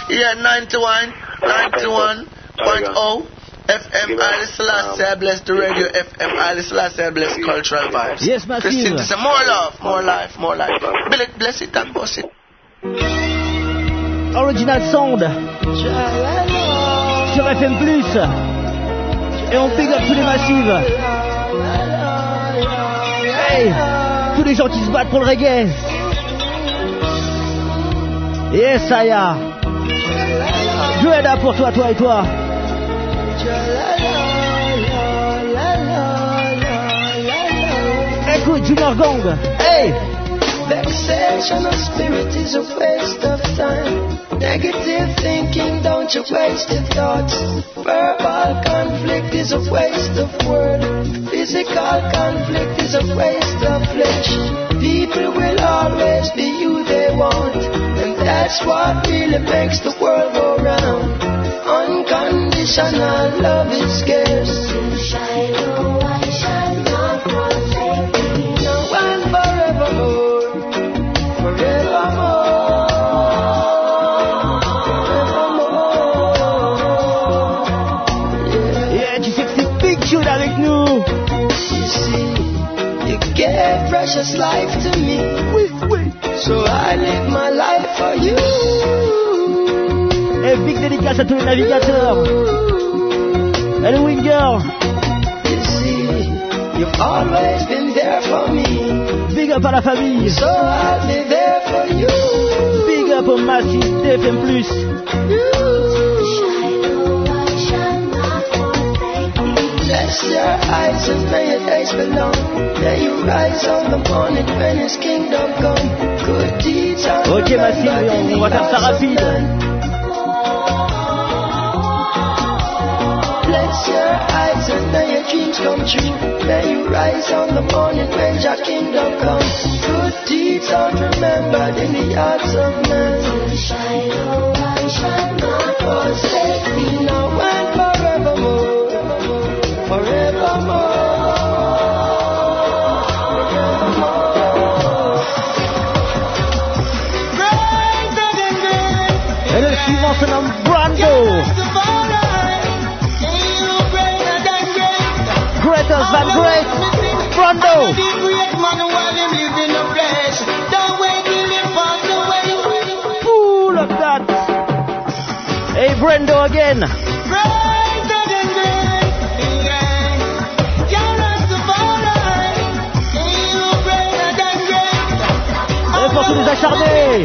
Yeah, 91.0 FM Haile Selassie, bless the radio. FM Haile Selassie, bless cultural vibes. Yes, Massive. Christine, say more love, more life, more life. Billet, bless it and boss it. Original Sound sur FM+. Et on big up tous les massives. Hey, tous les gens qui se battent pour le reggae. Yes, Aya. Joëda pour toi, toi et toi. Écoute, Junior Gong. Hey. Vexation of spirit is a waste of time. Negative thinking, don't you waste your thoughts. Verbal conflict is a waste of word. Physical conflict is a waste of flesh. People will always be who they want, and that's what really makes the world go round. Unconditional love is scarce. Shiloh, I shall not forsake thee. Now and forevermore. Yeah, tu sais que c'est Big Tune avec nous. You see, you gave precious life to me. Oui, oui. So I live my life for you. Et big dédicace à tous les navigateurs. Et le Winger. You see, you've always been there for me. Big up à la famille. So I'll be there for you. Big up au Massif DFM+. Bless your eyes and may your days belong. May you rise on the morning when his kingdom come. Good deeds are Ok Massif, on va faire ça rapide. Bless your eyes and may your dreams come true. May you rise on the morning when your kingdom comes. Good deeds are remembered in the hearts of men. Shiloh, I shall not forsake thee now and forevermore. Forevermore. Et le suivant se nomme Brando. Greatest than great. Brando. Ooh, look at that. Hey, Brando again. Et pour tous les acharnés.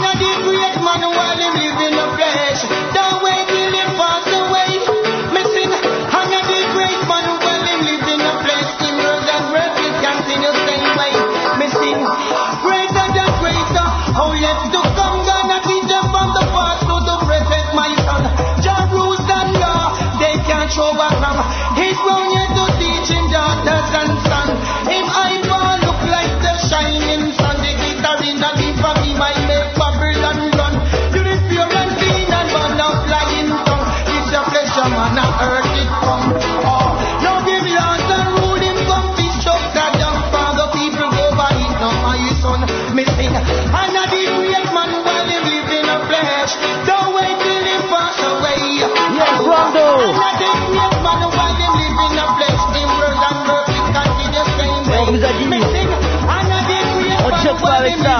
He's grown yet to teach him daughters and sons. Him eyeball look like the shining sun. The guitar in the beat for me might make Babylon run. You the pure and clean and burn out lying tongue. It's a pleasure man, I earth it come. Oh, no give laws and rule him come fish up that young father. People go by it, not my son. Missing and a the great man while him live in a flesh. Don't wait till him pass away. Yes, Brando. On vous a dit, on ne choque pas avec ça.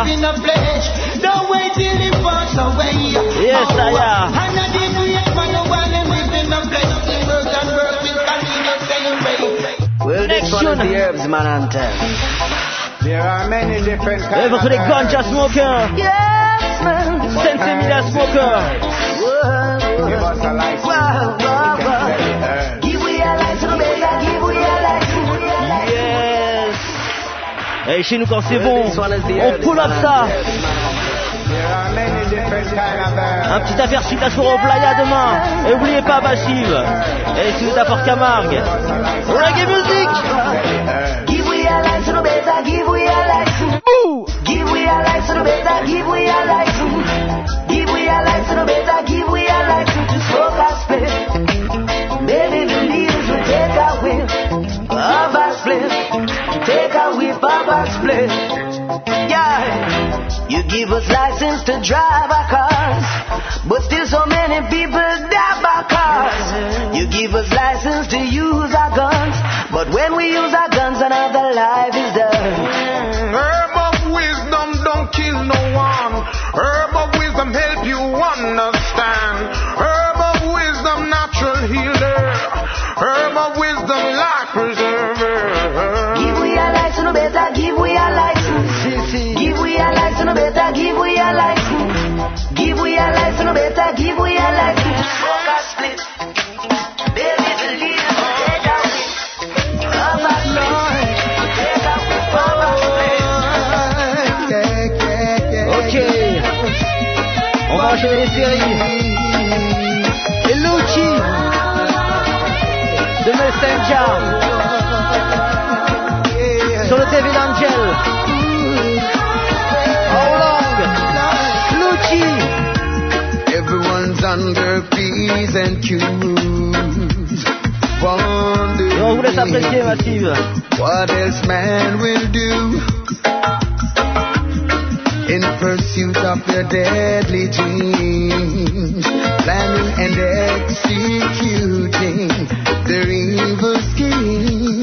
Yes, Aya. Well, this one is the herbs, man, and there are many different kinds. Et votre les ganja smokers. Yes, man. Sensei Mila smoker. Give us a license. Give we a license, baby. Give we a license. Yes. Et chez nous quand c'est bon, on pull up ça. Un petit aperçu de la soirée au Playa demain. Et n'oubliez pas Massive. Et si vous êtes à Fort Camargue, reggae music. Give we a license, baby. Give we a license. Give we a license, baby. Give we a license. Give we a license, baby. Give we a license to smoke a split. Maybe the leaders will take away Baba's split. Take away Baba's split. Yeah. You give us license to drive our cars, but still so many people die by cars. You give us license to use our guns, but when we use our guns, another life is done. Herb of wisdom don't kill no one. Herb of wisdom help you understand. Herb of wisdom natural healer. Herb of wisdom life preserver. Give we a license, no better give we a license. Give we a license, no better give we a license. Give we a license, no better give we a license. Smoke a split. Baby, the leader, take a whip. Have a split. Take a whip. Have a split. Ok. On va enchaîner les séries. Et Luchi de Messenger sur le Devil Angel. How long? Luchi. Everyone's under P's and Q's. Et on vous laisse apprécier, Massive. What else man will do in pursuit of their deadly dreams, planning and executing their evil schemes.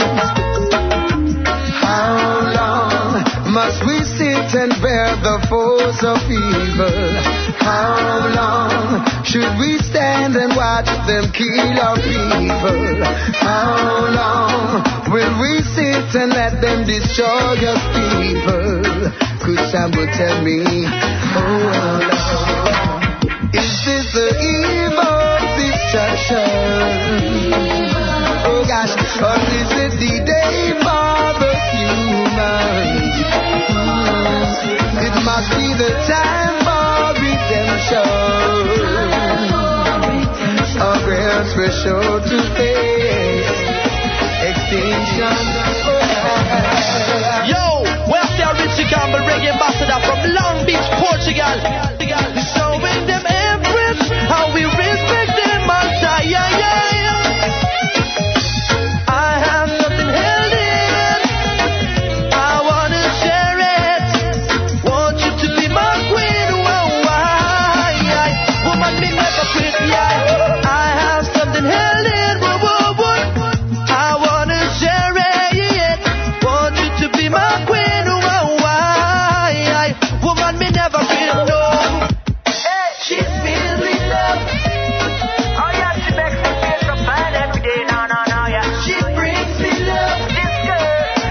How long must we sit and bear the force of evil? How long should we stand and watch them kill our people? How long will we sit and let them destroy your people? Could someone tell me, oh Lord, is this the eve of destruction? Oh gosh, or is it the day for the humans? It must be the time for redemption. Our prayers were sure to face extinction. Yo, where's the Richie Campbell reggae ambassador from Long Beach, Portugal? Showing them empress how we respect them all time. Yeah, yeah, yeah. I have something held in. I wanna share it. Want you to be my queen. Whoa, why? Woman, me never quit. Yeah, I have something held in. Whoa, whoa, whoa. I wanna share it. Want you to be my queen. Whoa, why? Woman, me never quit. No. She's filled with love. Oh yeah, she makes me feel so fine every day. No, no, no, yeah. She brings me love. This girl,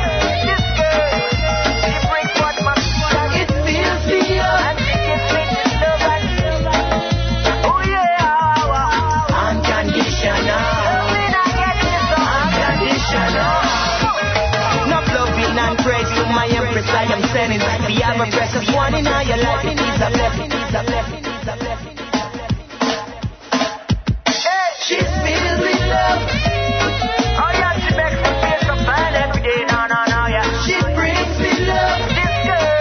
she brings what my heart. It fills me up. And she gives me this love and oh yeah, unconditional. Unconditional. Enough loving and praise to my empress I am sending. We have a precious one in all your life. It is a blessing. It's a blessing. It's a blessing. She's filled with love. Oh yeah, she makes me feel so fine every day. No, no, no, yeah. She brings me love. This girl,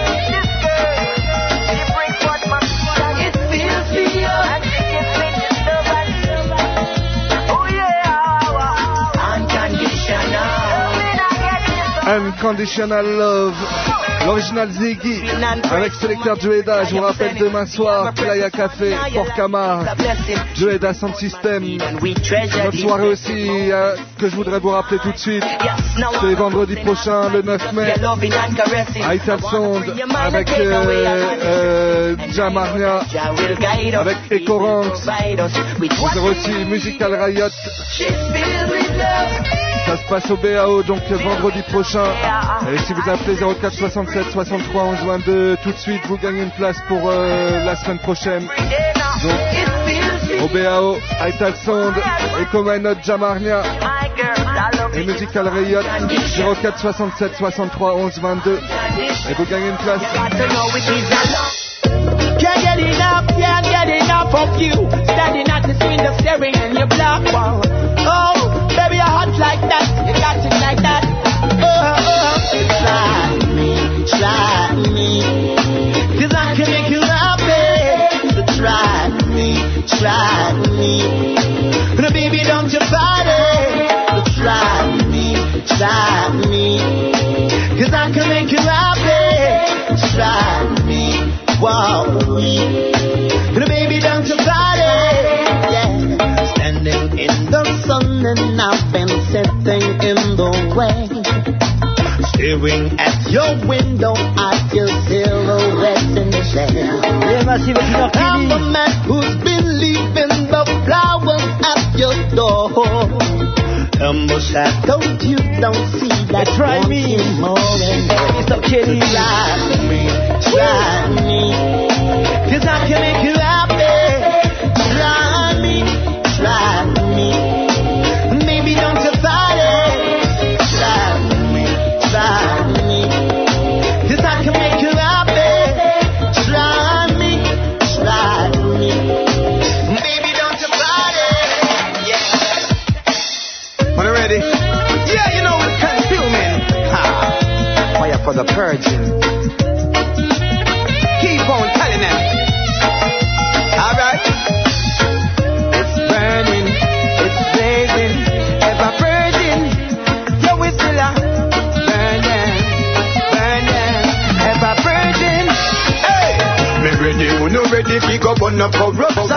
she brings what my heart. It fills me up. And she gives me this love and oh yeah, unconditional. Unconditional Love, l'original Ziggy, avec sélecteur Joeda. Je vous rappelle demain soir, Playa Café, Port Camargue, Joeda Sound System. Notre soirée aussi que je voudrais vous rappeler tout de suite, c'est vendredi prochain, le 9 mai, Ital Sound avec Jamarnia, avec Echo Ranks. Vous avez aussi Musical Riot. Ça se passe au BAO, donc vendredi prochain. Et si vous appelez 04 67 63 11 22, tout de suite vous gagnez une place pour la semaine prochaine. Donc au BAO, Ital Sound, Echo Minot, Jamarnia et Musical Riot, 04 67 63 11 22. Et vous gagnez une place. Can't get enough of you. Standing at the window staring in your black wall. Oh, baby, you're hot like that. You got it like that. Try me. 'Cause I can make you happy. So try me. No, baby, don't you bother. So try me. 'Cause I can make you happy. Try me. push. Baby, don't you party, yeah. Standing in the sun and I've been sitting in the rain. Staring at your window at your silhouette in the shade. Yeah, Massive Junior I'm the Kelly. man who's been leaving the flowers at your door. And the shadow you don't see that Try me. more and more. Mr. Kelly. Try me, 'cause I can make you happy. Try me, maybe don't you fight it. Try me, 'cause I can make you happy. Try me, maybe don't you fight it. Yeah. When you ready? Yeah, you know it's consuming. Ha. Fire for the purging. Keep on telling them. Alright. It's burning, it's blazing, ever burning. Yo, it's still a burning, ever burning. Hey! Me ready, who no ready, pick up on the corruption.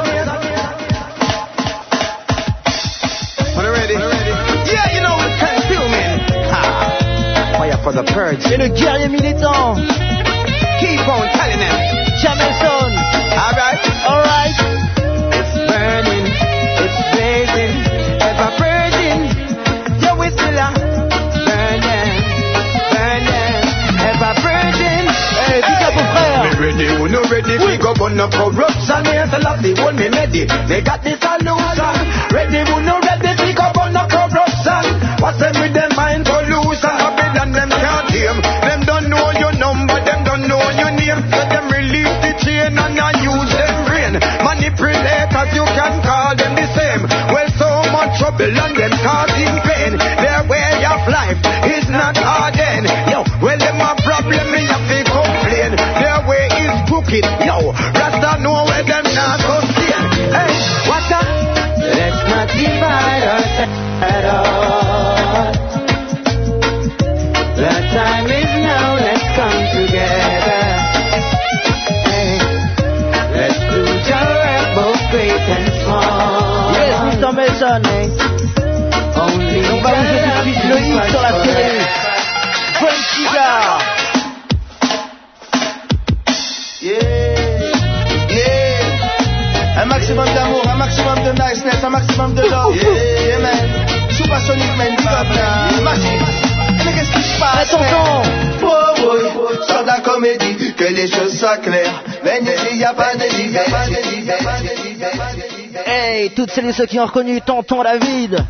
When you ready? Yeah, you know it's consuming. Ha. Fire for the purge. Et le guerrier militant. Keep on telling them. Jamelson. Alright. It's burning, it's blazing, ever burning. Yo, it's still a burning, ever burning. Hey, big up aux frères. Me ready, who no ready, we go burn the corruption. Here's the love, they want me ready. They got this solution. Ready, who no ready, we go burn the corruption. What's them with them mind pollution? Babylon, them can't hear. Them don't know your number, them don't know your name. So them release the chain and I use them brain. Manipulators, you can call them the same. Well, so much trouble and them causing pain. Their way of life is not hardened. Yo, well, them a problem, me have to complain. Their way is crooked. Yo, Rasta know where them not sustain. Hey, what's up? Let's not divide us at all. The time is now, let's come together. Hey, let's do your work, both great and small. Yes, Mr. Mason. Only On va vous jouer tout de suite le hit sur la série. French Cigar. Un maximum d'amour, un maximum de niceness, un maximum de love. Yeah, man. Supersonic, man, big up, là. Massive. Mais qu'est-ce qui se passe? Attention. Sur de la comédie, que les choses soient claires. Mais il n'y a pas de liberté. Hey, toutes celles et ceux qui ont reconnu Tonton David.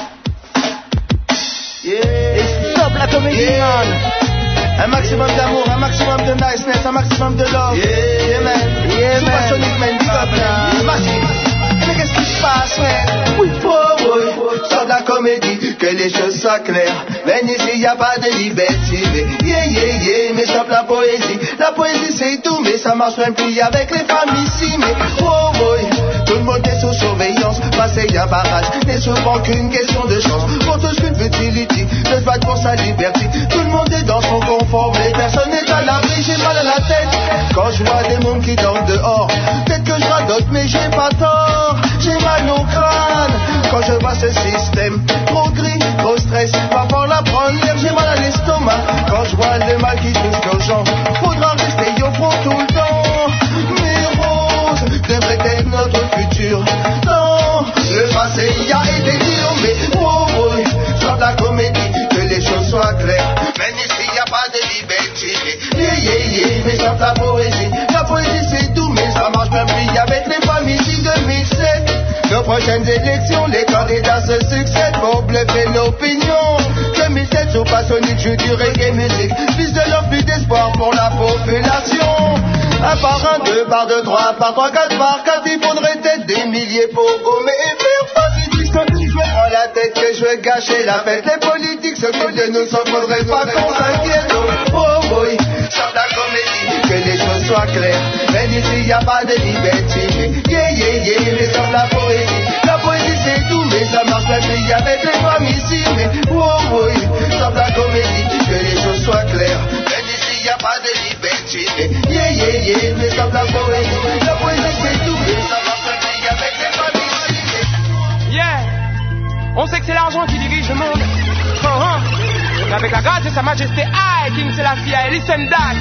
Et stop la comédie, man. Un maximum d'amour, un maximum de niceness, un maximum de love. Yeah, man. Supersonic, man, big up, là. Massive. Mais qu'est-ce qui se passe, man? Oui, sur de la comédie, que les choses soient claires. Mais ici, il n'y a pas de liberté. Mais stop la poésie. La poésie, c'est tout, mais ça marche même plus avec les femmes ici. Mais tout le monde est sous surveillance. Passer un barrage n'est souvent qu'une question de chance. Pour tous une futilité, de se battre pour sa liberté. Tout le monde est dans son confort, mais personne n'est à l'abri. J'ai mal à la tête quand je vois des mômes qui dorment dehors. Peut-être que je radote, mais j'ai pas tort. J'ai mal au crâne quand je vois ce système. Trop gris, trop stress, va falloir la prendre l'air. J'ai mal à l'estomac quand je vois le mal qui touche nos gens. Faudra rester au front tout le temps. Mes roses devraient être notre futur. Non, le passé y a été dur, mais sur de la comédie, que les choses soient claires. Même ici y a pas de liberté. Mais sur la poésie. La poésie c'est tout, mais ça marche même plus avec les familles ici 2007. Nos prochaines élections, les candidats se succèdent pour bluffer l'opinion. 2007, Supersonic joue du reggae musique. Plus de l'homme, plus d'espoir pour la population. Un par un, deux par deux, trois par trois, quatre par quatre. Il faudrait être des milliers pour gommer et faire face. Je me prends la tête que je veux gâcher la fête. Les politiques s'occupent de nous, sans faudrait pas qu'on s'inquiète. Sur la comédie, que les choses soient claires. Mais ici y a pas de liberté. Mais sur la poésie c'est tout, mais ça marche pas plus avec les femmes ici. Mais sur la comédie, que les choses soient claires. Mais ici y a pas de liberté. Mais sur la poésie. l'argent qui dirige le monde. Avec la grâce de sa majesté, I, King Selassie, listen that.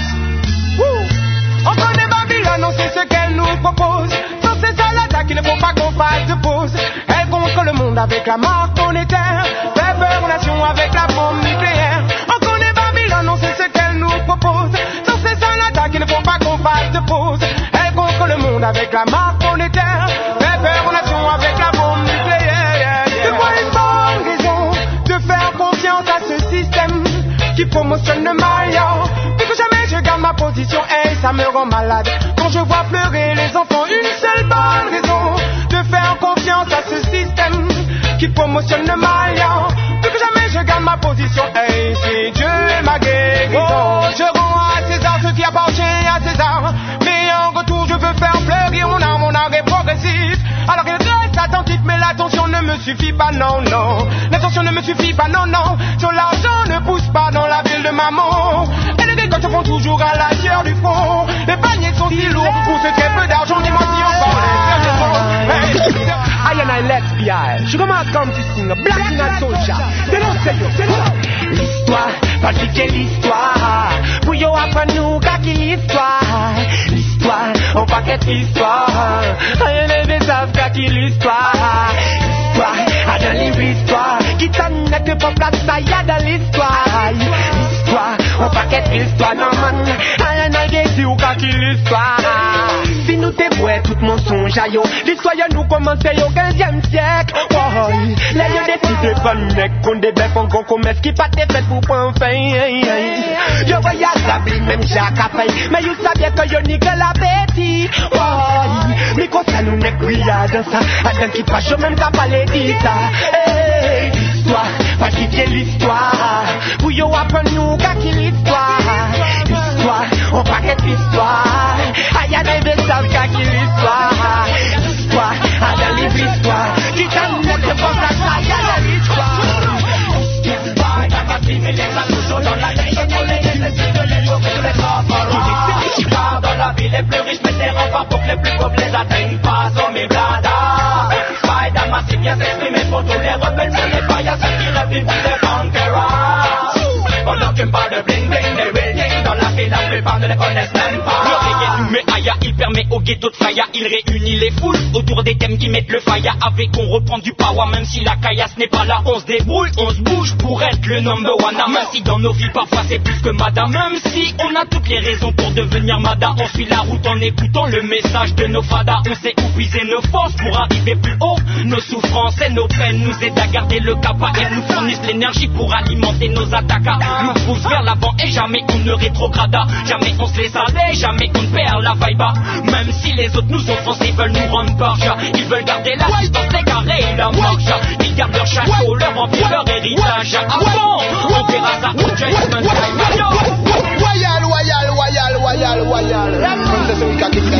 On connaît Babylone, on sait ce qu'elle nous propose. Sans ces saladas qu'il ne faut pas qu'on fasse de pause. Elle contrôle le monde avec la marque monétaire. Fait peur aux nations avec la bombe nucléaire. On connaît Babylone, on sait ce qu'elle nous propose. Sans ces saladas qu'il ne faut pas qu'on fasse de pause. Elle contrôle le monde avec la marque monétaire. Fait peur aux nations avec la bombe nucléaire. C'est quoi une bonne raison de faire confiance à ce système qui promotionne le mal, plus que jamais je garde ma position, et ça me rend malade quand je vois pleurer les enfants. Une seule bonne raison de faire confiance à ce système qui promotionne le mal, plus que jamais je garde ma position, et c'est Dieu ma guérison. Oh, je rends à César ce qui appartient à César, mais en retour je veux faire fleurir mon art est progressif. Alors il reste attentif, mais l'attention ne me suffit pas, non, non. L'attention ne me suffit pas, non, non. Sur l'argent ne pousse pas dans la ville de maman. Et les récoltes font toujours à la sueur du front. Les paniers sont si lourds pour ce très peu d'argent. Dis-moi si on parle des I and I let's be I. Je commence comme tu signes, Black Night Soldier. C'est non, c'est non. L'histoire, pratiquer l'histoire. Pour yo apprendre nous qu'à qui l'histoire. L'histoire, on paquet l'histoire. I and I savent qu'à qui l'histoire. L'histoire, à dans l'histoire. Qui t'en est de peuple, ça y a dans l'histoire. L'histoire, on paquet l'histoire. Non man, I and I dit ou qu'à qui l'histoire. Si nous t'ébouez tout mensonge à yo. L'histoire nous commence au 15e siècle. Oh, là y'a des petits déconnects qu'on débève en gros commerce qui pas t'es fait pour prendre fin. Yo voyage la bling même Jacques a fait. Mais you savez que yo nique l'appétit. Oh, mais quand ça nous n'est plus à dans ça. Adam qui passe yo même t'as pas les dit ça. L'histoire, pas quitter l'histoire. Pour yo apprendre nous qu'à qui l'histoire. L'histoire, on paquet l'histoire. Aïe aïe de savent qu'à qui l'histoire. L'histoire, à dans les histoires. Qui t'en est de bon ça, aïe aïe l'histoire. L'histoire, t'as pas filmé les accouchons dans la grille. On les décide de les jours sur les corps. L'histoire dans la ville les plus riches, mais des remparts pour que les plus pauvres les atteignent pas. Sont mes bladas. Spider-Man s'est bien exprimé pour tous les rebelles, mais les paillasses qui revivent les conquérants. On n'occupe pas de bling bling, des buildings dans la ville, la plupart ne les connaissent même pas. Le reggae nous met Aya, il permet au ghetto de Faya, il réunit les foules autour des thèmes qui mettent le Faya. Avec on reprend du power, même si la caillasse n'est pas là, on se débrouille, on se bouge pour être le number one. Même si dans nos vies parfois c'est plus que madame, même si on a toutes les raisons pour devenir madame, on suit la route en écoutant le message de nos fadas. On sait où puiser nos forces pour arriver plus haut. Nos souffrances et nos peines nous aident à garder le cap. Elles nous fournissent l'énergie pour alimenter nos attaques. Nous pousse vers l'avant et jamais on ne rétrograda. Jamais on se laisse aller, jamais on ne perd la vibe. Même si les autres nous offensent, ils veulent nous rendre barge. Ils veulent garder la distance, l'égarer la marche. Ils gardent leur château, leur empire, leur héritage. Avant, on verra ça au Judgment Time. Royal, royal, royal, royal, royal. C'est celui qui a dit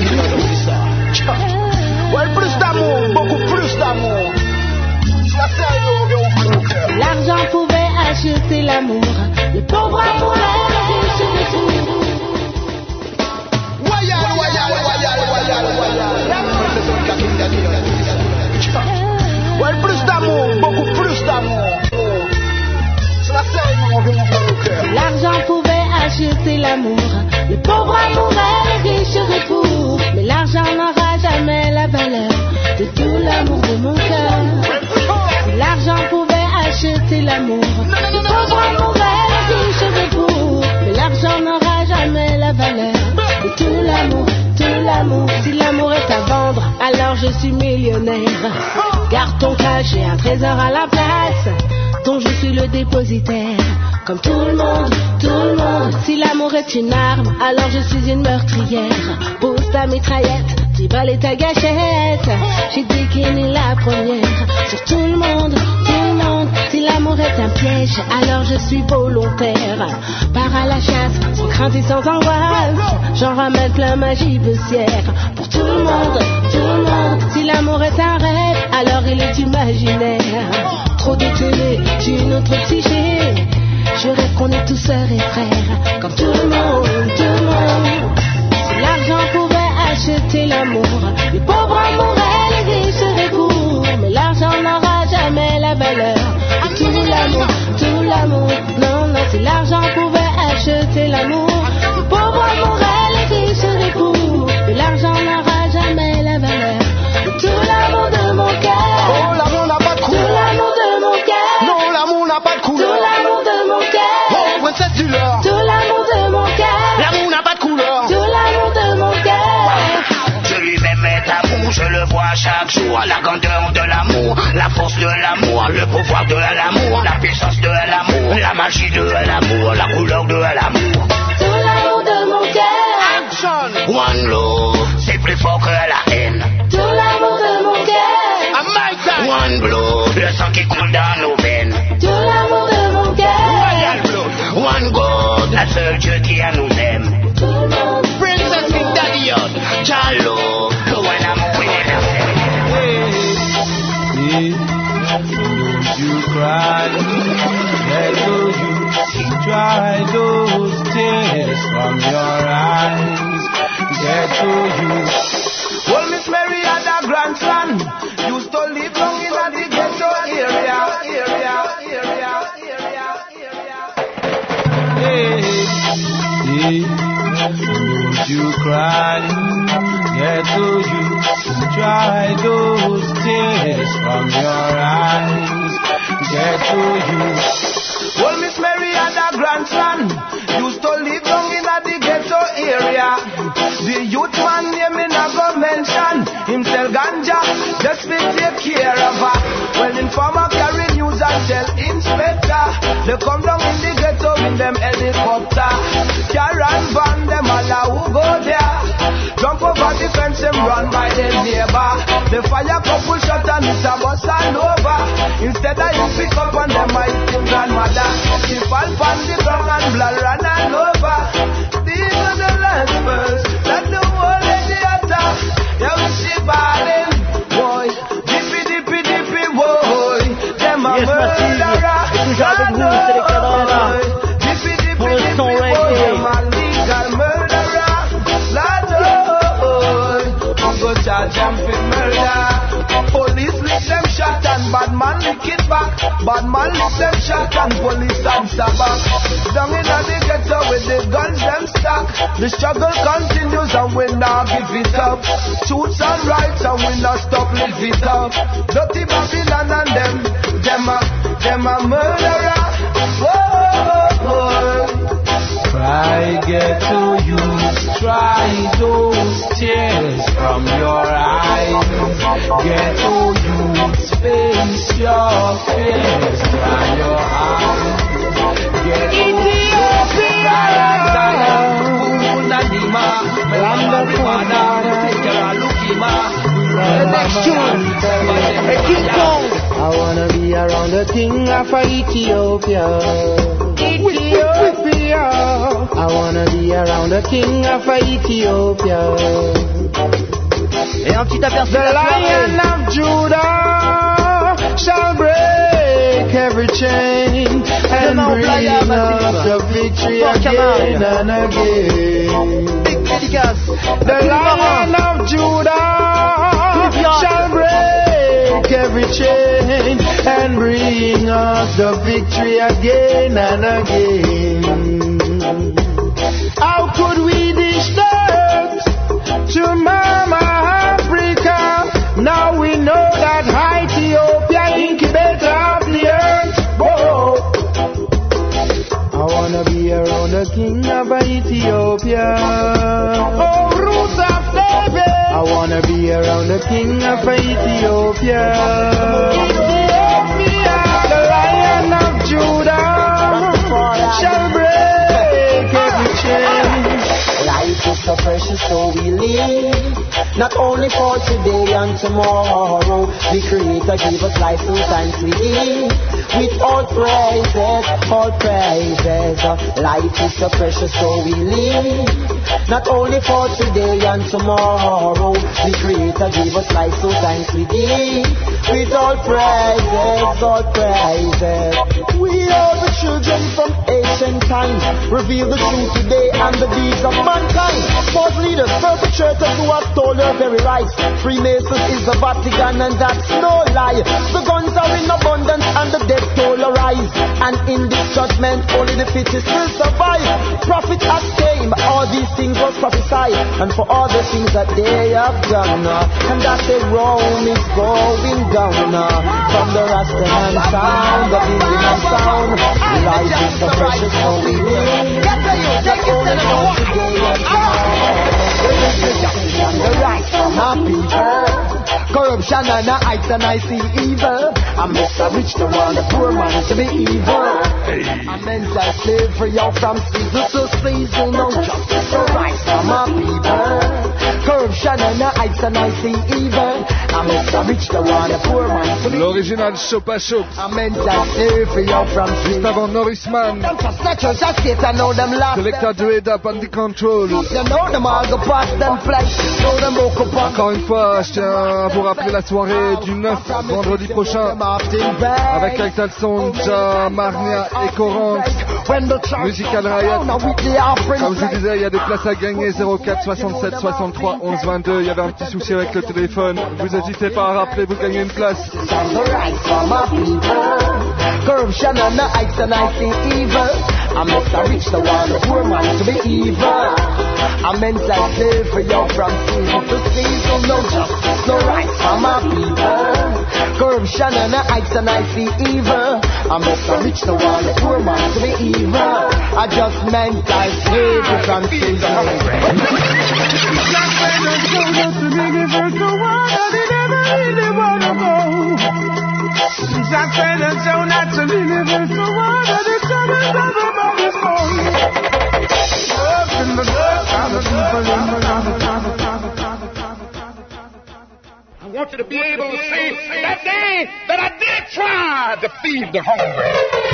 ça. Ouais, plus d'amour, beaucoup plus d'amour. L'argent pouvait acheter l'amour. Le pauvre amour est riche de tout. Royal, royal, royal, royal, royal. C'est celui qui a dit ça. Ouais, plus d'amour, beaucoup plus d'amour. L'argent pouvait acheter l'amour. Le pauvre amour est riche de tout. Mais l'argent n'aura jamais la valeur de tout l'amour de mon cœur. Si l'argent pouvait acheter l'amour, le pauvre amour est riche de tout. Mais l'argent n'aura jamais la valeur de tout l'amour, tout l'amour. Si l'amour est à vendre, alors je suis millionnaire. Garde ton cash, j'ai un trésor à la place dont je suis le dépositaire. Comme tout le monde, tout le monde. Si l'amour est une arme, alors je suis une meurtrière. Pose ta mitraillette, tu balles ta gâchette. J'ai décliné la première sur tout le monde, tout le monde. Si l'amour est un piège, alors je suis volontaire. Pars à la chasse, sans crainte et sans angoisse. J'en ramène plein ma gibecière. Pour tout le monde, tout le monde. Si l'amour est un rêve, alors il est imaginaire. Trop de télé, j'ai une autre psyché. Je rêve qu'on est tous sœurs et frères, comme tout le monde, tout le monde. Si l'argent pouvait acheter l'amour, le pauvre amour est riche de tout. Mais l'argent n'aura jamais la valeur, je le vois chaque jour. La grandeur de l'amour, la force de l'amour, le pouvoir de l'amour, la puissance de l'amour, la magie de l'amour, la couleur de l'amour. Tout l'amour de mon cœur. Action. One love, c'est plus fort que la haine. Tout l'amour de mon cœur. One blood, le sang qui coule dans nos veines. Tout l'amour de mon cœur. One God, la seule Dieu qui a nous aime. Tout le monde. Princess in Daddy Young, Jalo, when I'm winning Don't you cry, let you dry those tears from your eyes. Get to you. Well, Miss Mary had a grandson. Used to live long in the ghetto area. Don't you cry, get to you. Dry those tears from your eyes. Get to you. Well, Miss Mary had a grandson. Used to live long in the ghetto area. The youth man name in a go mention. Him sell ganja, just to take care of her. When informer carry news and tell inspector, they come down in the ghetto in them helicopter. Car and van, them all who go there. Jump over the fence and run by their neighbor. They fire couple shot and it's a bus all over. Instead of you pick up on them, my grandmother. She fall from the ground and blood run all over. These are the last words that the whole lady utter. Yeah, we see balling, boy. Dippy, boy. Them a murderer. Toujours avec vous, c'est les cadres. Pour le son reggae. Them a legal murderer. Lord, go charge them for murder. Police lick them shot and bad man lick it back. Bad man lick them shot and police answer back. Down in the ghetto with the guns them stack. The struggle continues and we not give it up. Truths and rights and we not stop live it up. Dirty Babylon and them a murderer. Whoa. Cry, get to you, dry those tears from your eyes. Get to you, face your fears, dry your eyes. Get to Ethiopia, The next tune, a King Kong. I wanna be around the king of Ethiopia. I wanna be around the king of Ethiopia. Et un petit aperçu de The la Lion soirée. of Judah shall break every chain and Demain au bring Playa, us Massive. the victory Fort again Camargue. and again. Big dédicace. The Lion of Judah shall break every chain and bring us the victory again and again. How could we disturb to Mama Africa? Now we know that Ethiopia incubator of the earth. Whoa. I wanna be around the king of Ethiopia. Oh, Ruth of David. I wanna be around the king of Ethiopia. Ethiopia, the Lion of Judah shall break every chain. Life is so precious, so we live. Not only for today and tomorrow. The Creator gave us life, so thanks we give. With all praises, all praises. Life is so precious, so we live. Not only for today and tomorrow. The Creator gave us life, so thanks we give. With all praises, all praises. We are the children from ancient times. Reveal the truth today and the deeds of mankind. False leaders, perpetrators who have stole their very rights. Freemasons is the Vatican and that's no lie. The guns are in abundance and the dead toll arise. And in this judgment only the fittest will survive. Prophet has came, all these things was prophesied. And for all the things that they have done, and that the Rome is going down. From the Rastaman sound, the Indian sound. Life is so precious, justice, so we live. The right from our people. Corruption and the heights and I see evil. I Mr. Rich the one, the poor man to be evil. A mental slavery out from season to season. No justice, no right from our people. Corruption and the heights and I see evil. I Mr. Rich the one, the poor man to be evil. L'original Chopa Chop. A mental slavery out from season. Juste avant Norrisman. Selecta Dueda, Bandy Control. Encore une fois, je tiens à vous rappeler la soirée du 9 vendredi prochain avec Altal Sonja, Marnia et Corrance, Musical Riot. Comme je vous disais, il y a des places à gagner. 04 67 63 11 22. Il y avait un petit souci avec le téléphone. Vous n'hésitez pas à rappeler, vous gagnez une place. Corruption and the heights and I see evil. I Mr. Rich the one, the poor man to be evil. I mental slavery out from season to season. No justice, no rights for my people. Corruption and the heights and I see evil. I Mr. Rich the one, the poor man to be evil. I just mental slavery from season. I said it's so naturally living so what are the troubles of everybody's phone? Up in the dust, all the people in the I want you to be able to say that day that I did try to feed the hungry.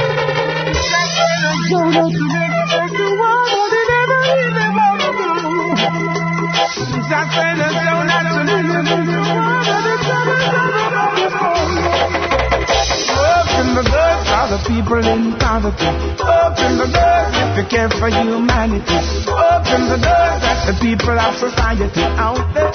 I said it's so naturally living so what are the troubles of everybody's phone? In the dirt are the people in poverty. Up in the dirt if you care for humanity. Up in the dirt that's the people of society out there.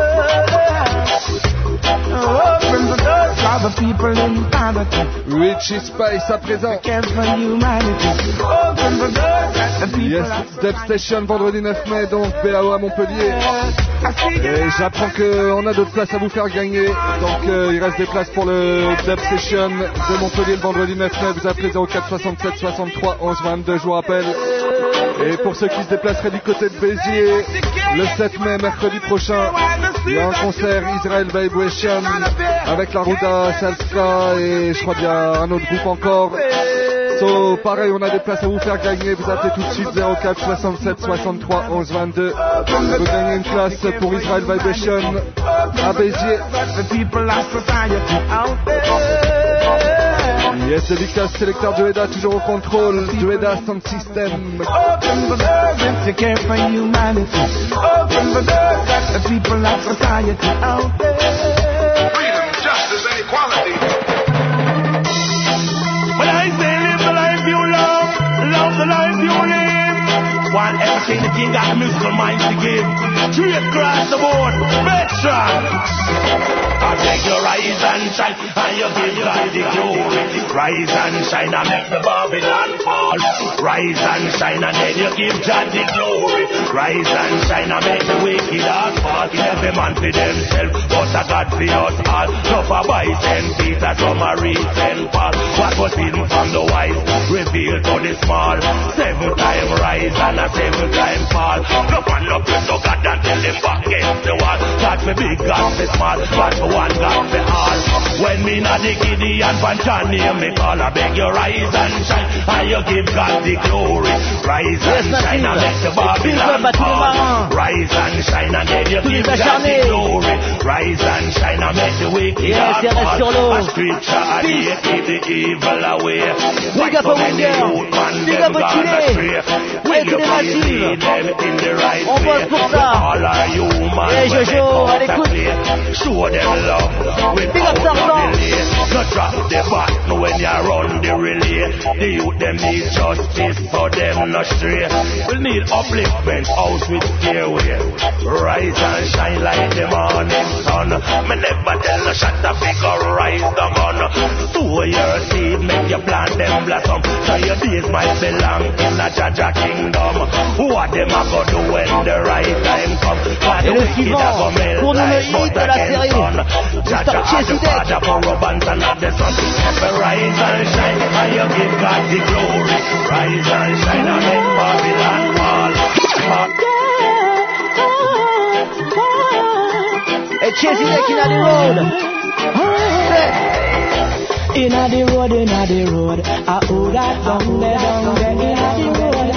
Up in the dirt are the people in poverty. Richie Spice à présent. Care for humanity. Up in the dirt that's the people of Dub Station vendredi 9 mai donc BAO à Montpellier. Et j'apprends qu'on a d'autres places à vous faire gagner. Donc il reste des places pour le Dub Session de Montpellier le vendredi 9 mai. Vous appelez 04 67 63 11 22, je vous rappelle. Et pour ceux qui se déplaceraient du côté de Béziers, le 7 mai, mercredi prochain, il y a un concert Israel Vibration avec la Ruda, Salska et je crois qu'il y a un autre groupe encore. So, pareil, on a des places à vous faire gagner. Vous appelez tout de suite 04 67 63 11 22. Vous gagnez une place pour Israel Vibration à Béziers. Yes, dédicace Selecta Dueda, toujours au contrôle. Dueda Sound System. Open the doors if you care for humanity. Open the doors, that's the people of society out there. Freedom, justice, and equality. When I say live the life you love, love the life you live. Want everything the king got musical minds to give. Straight across the board, make sure. I beg you rise and shine, and you give God the glory. Rise and shine and make the Babylon fall. Rise and shine and then you give God the glory. Rise and shine and make the wicked all fall. Every man for themselves, but a God for us all. No for by St. Peter from a real St. Paul. What was hidden from the wise, revealed to the small. 7 times rise and a 7 times fall. No man no pray to God and tell him back against the wall. God for big, God for small, but for one God for all. When me not the Gideon and Johnny me call, I beg you rise and shine, and you give God the glory. Rise and shine and let the Babylon fall. Rise and shine and then you give God the glory. Rise and shine and make the wicked fall. A scripture and keep the evil away. Why so many youth man them gone astray? Will you please lead them in the right way? All are human when they come to play. Show them love without no delay. No drop the button when you run the relay. The youth them need justice so them no stray. We need upliftment house with stairway. Rise and shine like the morning sun. Me never tell no shot to figure rise the gun. Sow your seed, make your plant them blossom. So your days might belong in a Jaja kingdom. What them a go do when the right time comes? Et le suivant, pour nous le hit de la série Jaja are the father for Robans and not the sun. Rise and shine, and you give God the glory. Rise and shine and make Babylon fall. Hey, chasing the king of the road. Inna the road, I hold that down there, inna the road.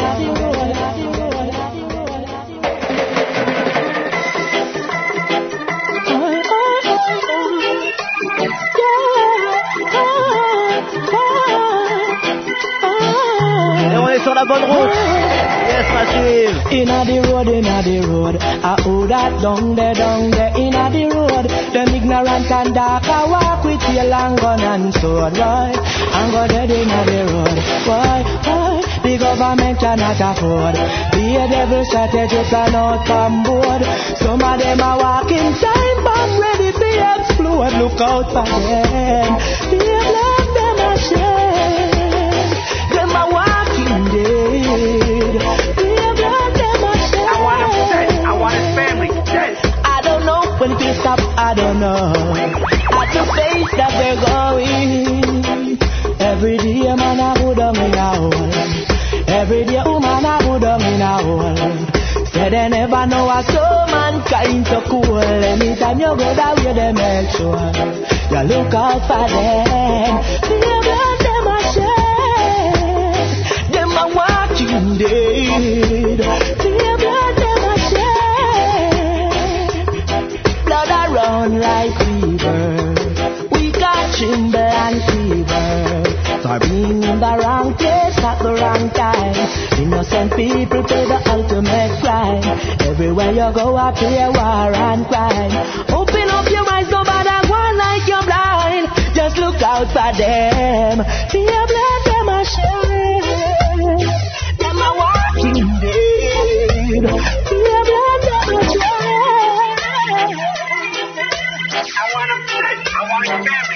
Et on est sur la bonne route. Yes, Massive. Inna the road, I hold that down there, inna the road. Them ignorant and dark, I walk with your long gun and sword, right? I'm go dead inna the road, why? The government cannot afford. The devil strategy plan out from board. Some of them are walking time bomb ready to explode. Look out for them. The blood them a shame. Them are walking dead. The blood them a shame. I want him dead. I want his family dead. I don't know when it will stop. I don't know. At the pace that we're going. Every day man I go down in a hole. Every day woman I go down in a hole. Say they never know a soul mankind so cool. Anytime you go down with them make sure you look out for them. Feel blood them a shed. Them a walking dead. Feel blood them a shed. Blood a run like river. We got tremble and fever. For being in the wrong place at the wrong time. Innocent people pay the ultimate crime. Everywhere you go up here, war and crime. Open up your eyes, nobody one like you're blind. Just look out for them. See your blood, them a shame. Them a walking dead. See your blood, them a shame. I want him dead. I want his family.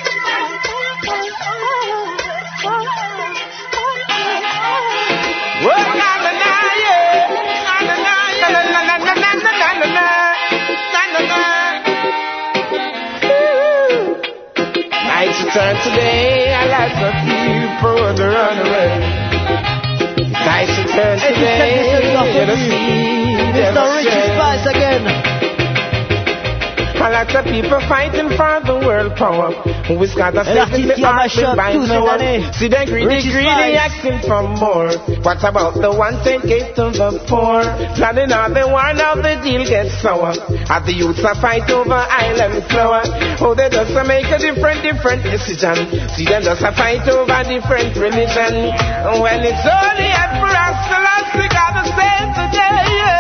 Nice turn today, I like the people to run away. Nice turn today, to see them Mr. Richie Spice again. I like the people fighting for the world power. Who is got a L'artiste in the qui a heart maché up behind tous the ces one. années. See them Richie greedy, Spice. asking for more. What about the ones they gave to the poor? Planning all the war, now the deal gets sour. At the youths a fight over island flower. Oh, they just a make a different decision. See them just a fight over different religion. When it's only for us, the last we gotta say today.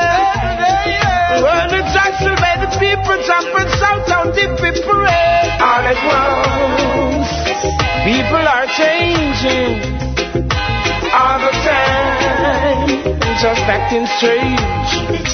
When the judge will make the people jump and shout out the people all at once. People are changing all the time, just acting strange.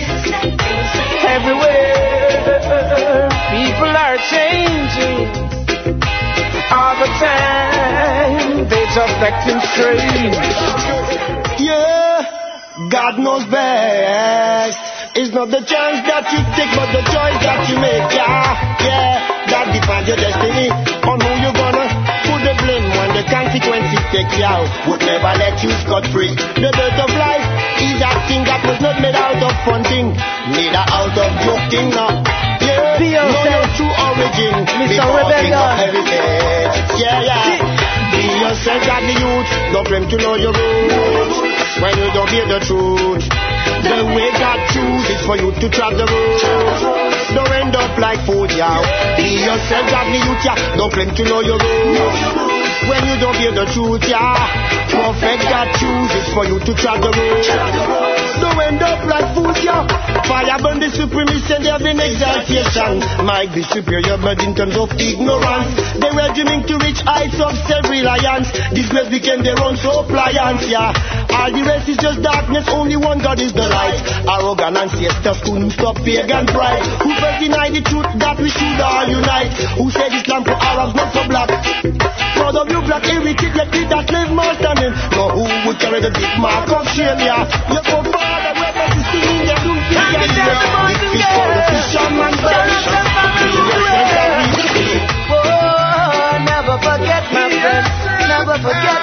Everywhere, people are changing all the time, they just acting strange. Yeah, God knows best. It's not the chance that you take, but the choice that you make. Yeah, that defines your destiny. On who you gonna put the blame when the consequences take you out. Would never let you scot free. The birth of life is a thing that was not made out of fun thing, made out of joking. Yeah, know your true origin. Mr. Rebellion. Yeah. Be yourself, got the youth. Don't claim to know your roots when you don't hear the truth. The way God chooses for you to travel the road. Don't end up like food, yeah. Be yourself, God the youth, yeah. Don't claim to know your roots when you don't hear the truth, yeah. Prophet God chooses for you to travel the road. Don't end up like food, yeah. Fire burn the supremacy and they have an exaltation. Might be superior, but in terms of ignorance, they were dreaming to reach heights of self-reliance. This place became their own appliance, yeah. All the rest is just darkness, only one God is the light. Arrogant ancestors couldn't stop pagan pride. Who first denied the truth that we should all unite? Who said Islam for Arabs, not for black? Proud of you black heritage, yet did that slave master name. Now who would carry the big mark of shame, yeah? Your forefather, where was his thing, yeah, don't feel yeah. This is for the fisherman's version.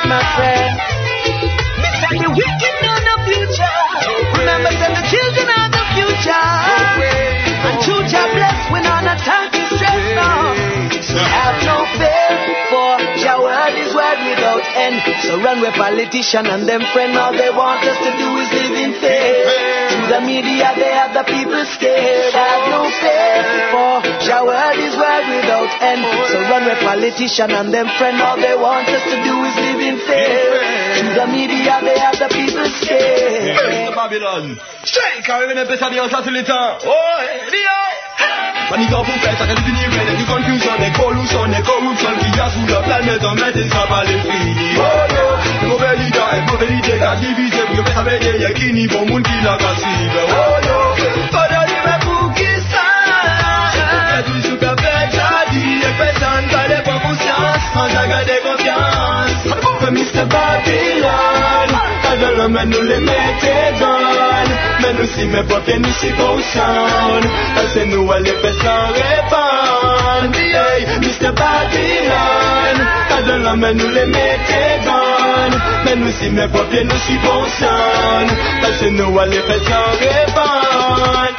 my friend. Me say the wicked know the future. Remember, say the children are the future. And truth are blessed when on a time to stress now. So have no fear, for your word is word without end. So run with politician and them friend. All they want us to do is live in fear. To the media, they have the people scared. Have no fear, for your word is word without end. So run with politician and them friend. All they want us to do is live in fear. To the media, they have the people scared. Babylon. Straight, car even if it's a Dios facilitator. Oh, Maniga pour faire ça, qu'elle finit avec du confusion, des collusions, des corruptions qui a sous la planète, on met des sables à l'infini. Oh no, le mauvais leader, et mauvais idée, qu'a divisé, pour que ça veille, il y a qui n'y bon monde qui l'a cassé. Oh no, pas d'allumer pour qui ça. Et tout ce qu'a fait, j'ai dit, et personne n'a les bonnes consciences, on a gardé confiance. Mr. Babylon, quand de l'homme nous les mettez dans. Mais nous si mes papiers nous si beau sound. C'est nous à les faire sans répondre. Hey, Mr. Babylon, quand de l'homme nous les mettez dans. Mais nous si mes papiers nous si beau sound. C'est nous à les faire sans répondre.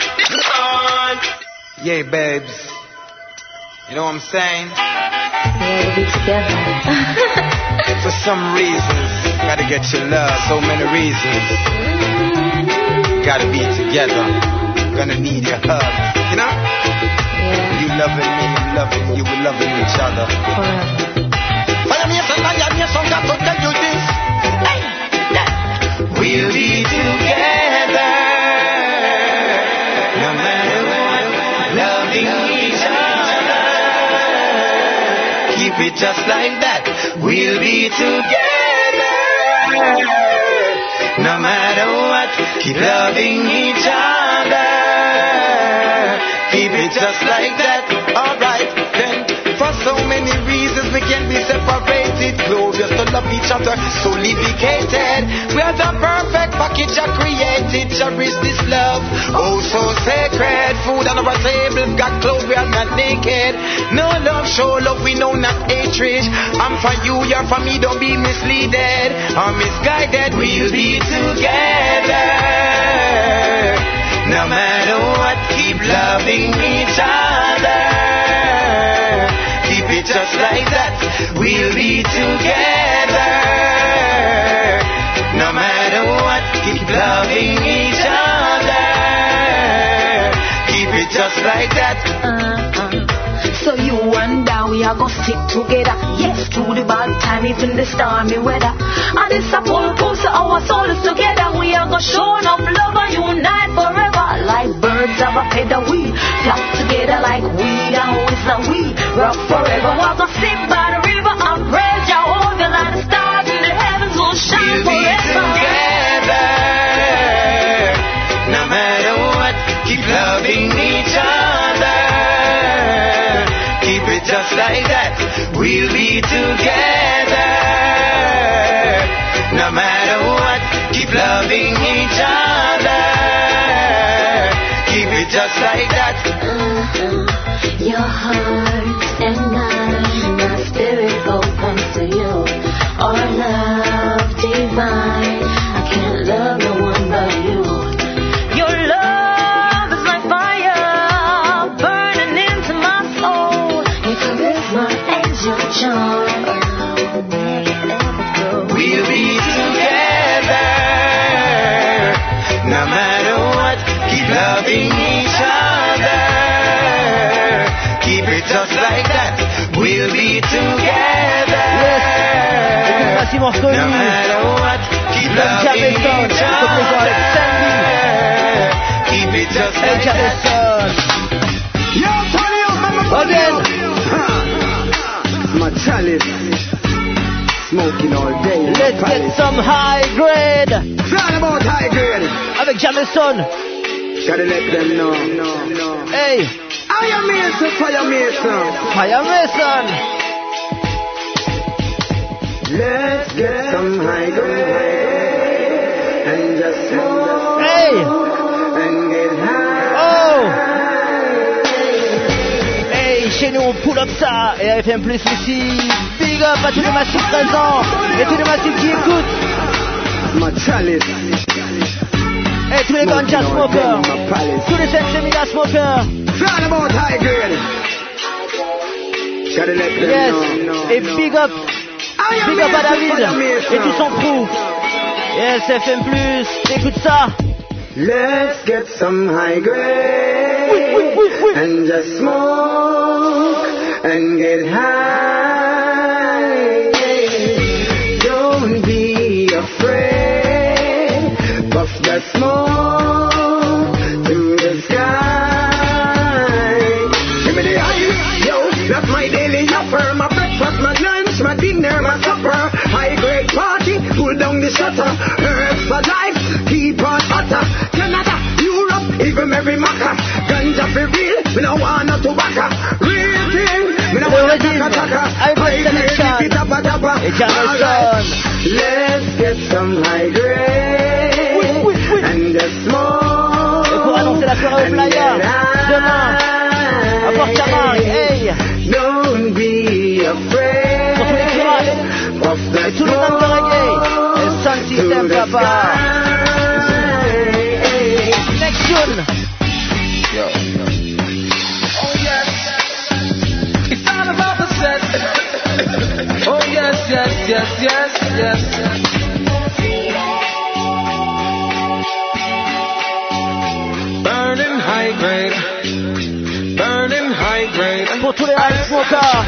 Yeah, babes. You know what I'm saying? Yeah, we'll be together. For some reasons, gotta get your love. So many reasons. Gotta be together. Gonna need your hug. You know? Yeah. You loving me, I'm loving you, we're loving each other. Forever. Got to tell you this. We'll be together. No matter what, loving each other. Keep it just like that. We'll be together. No matter what, keep loving each other. Keep it just like that. Alright, then. For so many reasons we can be separated. Glorious to love each other, so livicated. We are the perfect package I created. Cherish this love, oh so sacred. Food on our table, got clothes, we are not naked. No love, show love, we know not hatred. I'm for you, you're for me, don't be misleaded or misguided. We'll be together. No matter what, keep loving each other. Keep it just like that. We'll be together. No matter what, keep loving each other. Keep it just like that. So you and I, we are gonna stick together. Yes, through the bad time, even the stormy weather. And it's a purpose, our souls together. We are gonna show enough love and unite forever. Like birds of a feather, we flock together like weed and wisdom. We rock forever. We're gonna sit by the river and praise Jehovah. Like the stars in the heavens will shine we'll forever. Be together. No matter what, keep loving each other. Keep it just like that. We'll be together. No matter what, keep loving each other. Keep it just like that. Your heart and mine, my spirit opens to you. Our love divine, I can't love no one but you. Your love is like fire, burning into my soul. Your charisma and your charm. We'll be together. No matter what, keep loving each other. Keep it just like that. We'll be together. Yes. No matter what, keep loving each other. Keep it just like that. Yo, Tony, Again. my chalice, smoking all day. Let's get some high grade. It's all about high grade. Avec Jameson. Gotta let them know. Hey. Fire Mason, Fire Mason. Fire Mason. Let's get some high grade and just smoke. Hey. And get high. Oh. Hey, chez nous, on pull bloque ça. Et à FM Plus aussi. Big up à tous les massifs présents et tous les massifs qui écoutent. Et tous les ganja smokers, tous les Sensemilla smokers. Yes, et big up à David et tout son crew. Yes, FM Plus, écoute ça. Let's get some high grade and just smoke and get high. Don't be afraid, puff the smoke to the sky. Give me the high, yo, that's my daily offer. My breakfast, my lunch, my dinner, my supper. High grade party, pull down the shutter. Herbs for life, keep on utter. Canada, Europe, even every maca. Ganja for real, we don't want no tobacco. Real thing, we don't want no taka. High grade, tappa tappa. Let's get some high grade and just smoke. Et pour annoncer la soirée au Playa, demain, à Port-Camargue, hey. Don't be afraid. Pour tous les pirates, et tous les dames de reggae, et Sound System, papa. Next tune. Oh yes, it's all about the set. Oh yes, yes, yes, yes, yes. Burning high grade, burning high grade. Pour tous les high smokers.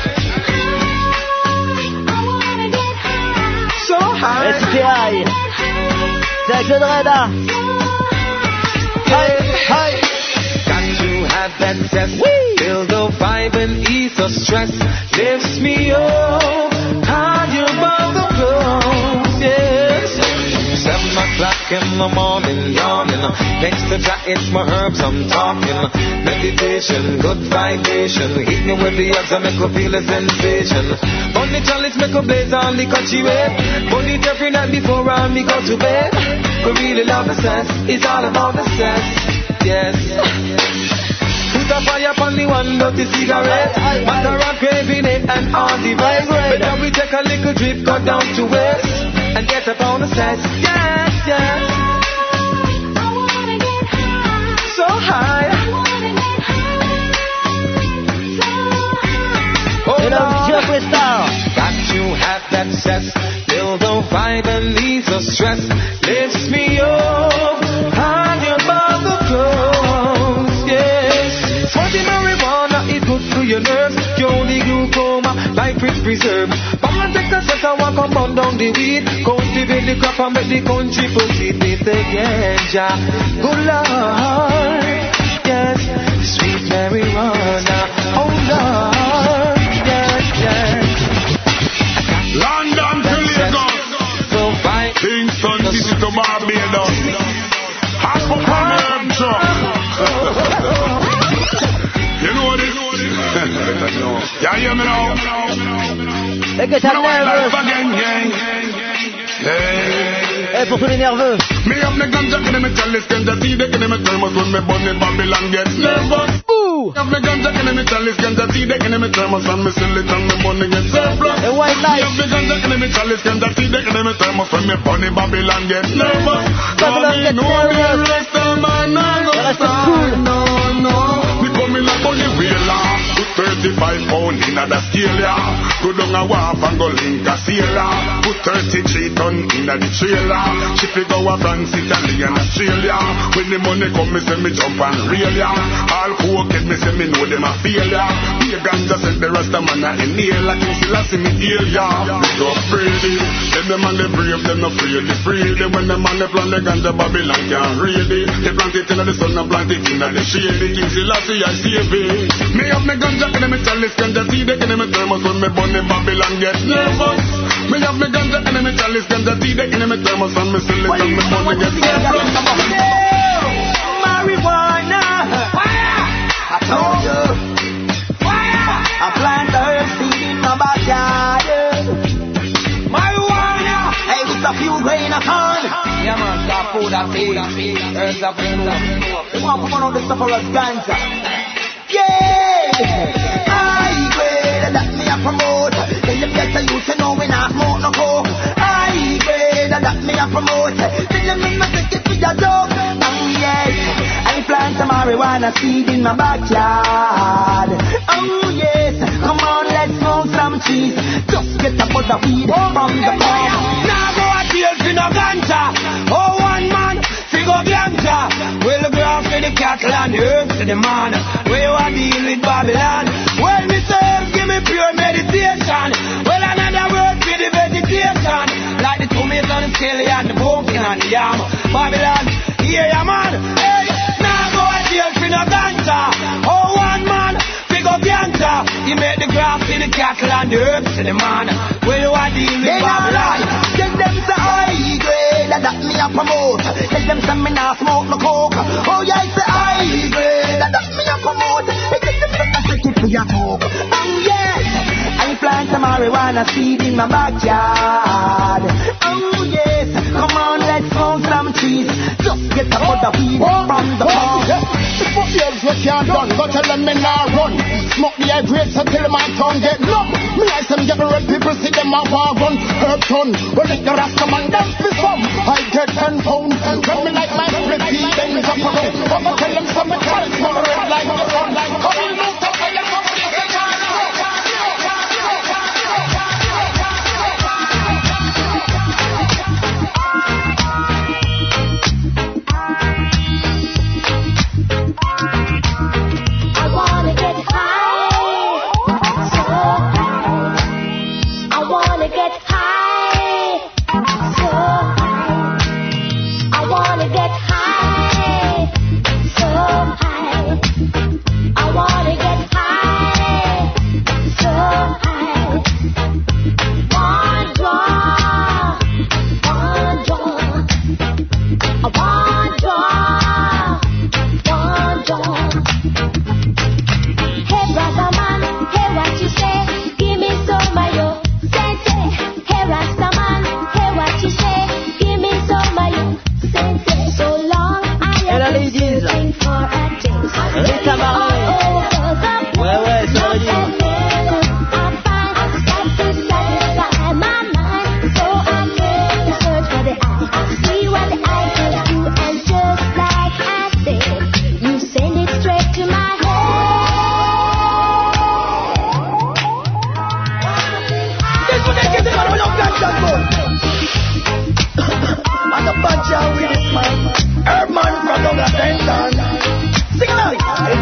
So high. SPI. C'est avec le Dreda. High, high. Got to have that zest. Feel the vibe and ease the stress. Lifts me up higher above the clouds, yes. 7 o'clock in the morning, yawning. Next to that, it's my herbs I'm talking. Meditation, good vibration. Hit me with the odds and make me feel a sensation. Bunny chalice make a blaze on the country way. Bunny it every night before me go to bed. We really love the sense, it's all about the sense, yes. Put a fire upon the one dirty cigarette. Matter of craving it and all the rest. Better we take a little drip, cut down to waste and get upon the sense, yes, yes. So high. Oh Lord, got to have that zest. Build a vibe and ease the stress. Lifts me up high above the clouds, yes. Smoking marijuana is good for your nerves. Cure the glaucoma, life is preserved. Mama take a set and walk up and down the weed. Cultivate the crop and make the country proceed with the ganja. Good Lord, yes. Sweet marijuana, oh Lord, yes, yes. London to Lagos, Kingston City to Barbados, half of Cameron truck. You know this? Yeah, hear me now. Et que ça nerveux. Et pour tous les nerveux. Me have the ganja in me chalice, ganja tea, they in me thermos when me burn in Babylon gets nervous. Ooh! Have the ganja in me chalice, ganja tea, they in me thermos and me sell it and me money gets surplus. A white light. Me have the ganja in me chalice, ganja tea, they in me thermos when me burn in Babylon gets nervous. Babylon gets nervous. The rest of my rest is cool. No. Me coming like on the wheeler. 35 pound in the scale, yeah. Go down a wharf and go link a sailor. Put 33 ton in the trailer. She figure a France, Italy and Australia. When the money come, me say me jump and rail, yeah. All cooked, me say me know them a failure. Be a ganja said the rest of man a inhale. I think she lost in the ear, yeah. Me go afraid. Then the man they brave, them not afraid. They free. When the man they plant the ganja, Babylon can't read it. They plant it in the sun and plant it in the shade. The king she lost it, I save it. Me have me ganja in me chalice, ganja tea, they in me thermos when me burn in Babylon get nervous. Me have me ganja in me chalice, ganja tea, they in me thermos and me sell it and me money get nervous. Marijuana, fire! I told you, fire! I plant herb seed in my backyard. Marijuana, hey, it's a few grain of corn. Yeah man, that food I feed, herbs I bring up. They want to put on the stuff for us ganja. Yeah! High grade! marijuana seed in my backyard. Oh yes, come on, let's smoke some trees. Just get a bud of weed from the farm. Now go a deal for no ganja. Oh, one man, figure ganja. Well, the grass for the cattle and the herbs to the man. Where you want deal with Babylon? Well, me say, give me pure meditation. Well, another word for the vegetation. Like the tomatoes and the skelly and the pumpkin and the yam. Babylon, yeah, man. Hey, now go a deal for no ganja. Oh, one man, figure ganja. He made the grass for the cattle and the herbs to the man. Where you want deal with Babylon? Tell them say high grade, that me a promote. Tell them say me nah smoke no coke. Oh yeah, it's high grade, that me a promote. Tell them say I take it for your talk. Oh yes, I plant some marijuana seed in my backyard. Oh yes, come on, let's smoke some trees. Just get a bud of weed from the farm. The fuck else we can't done, but tell them me nah run. Smoke the high grade so till my tongue get numb. Me like some get red people see them a war run. Herb ton, well let the rasta man dance for some. I get 10 pounds, when me like my split tea, then it's up a road. But I tell them some me try to smell red like the sun. Come on, move to fire, come on, I wanna get high, so high. I wanna get high, so high. I wanna get high, so high. I wanna get high, so high. One draw, one draw. One draw, one draw. Hey brother man, hey what you say? Give me some of your sense. Hey Rasta man, hey what you say? Give me some of your sense. So long I am looking for a taste. Rita Marley. Ouais, c'est vrai. I find got to satisfy my mind, so I go to search for the eye. See what the eye can do, and just like I said, you send it straight to my head. That's what they get to know your ganja gun. And a bunch of weed man, herb man from down the Denton. Sing along.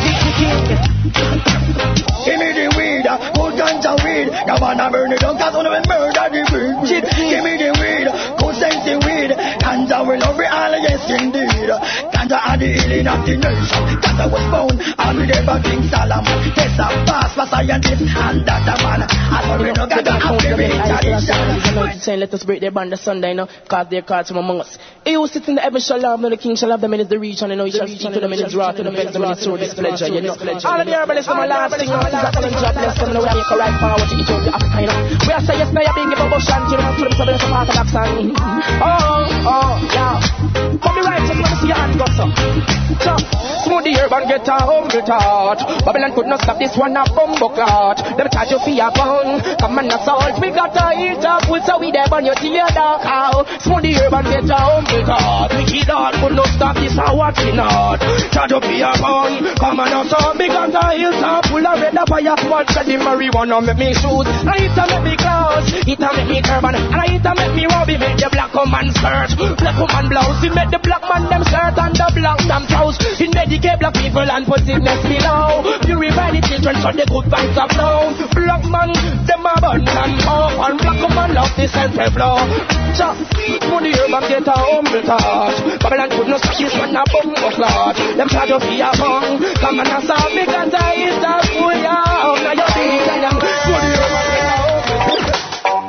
Give me the weed, good ganja weed. You wanna burn it down, cause I wanna murder the weed. Give me the weed, good sensey weed. Ganja will love it all, yes indeed. Ganja are the healing of the nation. Ganja was found all with the King Solomon. Yes, a pass for scientists and that a man. I don't know ganja have the rich tradition. Saying let us break their band the Sunday, cause they're cards from among us. He who sits in the heaven shall have, no the king shall have them in the reach, and he shall speak to them in his wrath, to the best of his sword, his pleasure, you know. All of the herbalists from my last thing, is a talent job, bless them, now we make a right forward to Ethiopia, Africa, you know. We are say yes, now you're being given bush and to them, so there's a part of that song. Oh, yeah. Come be righteous, let me see your hand go, so. Smooth the herb and get a humble thought. Babylon could not stop this one, a bumbo clot. Them charge you for your bun, come and assault. We got a heat up, with so we there burn you till you're dark out. Smooth the herb and get a humble thought. Wicked heart could not stop this, a watching out. Charge you for your bun, come and assault. We got a heat up, full of red up, fire squad. Shed the marijuana, make me shoot. And it a make me close, it a make me turban. And it a make me robbie, make the black woman skirt. Black woman blouse, it make the black man them skirt and the black them trouse. It medicate black people and positiveness below. Purify the children so the good vibes are flow. Black man, them a burn and off. And black woman love the central flow. Just money herb and get a humble thought. Babylon could not stop this one a bumbo clot. Them charge you for your bung. Come and assault me cause I is the fool ya. Now you're being kind of money herb and get a humble thought.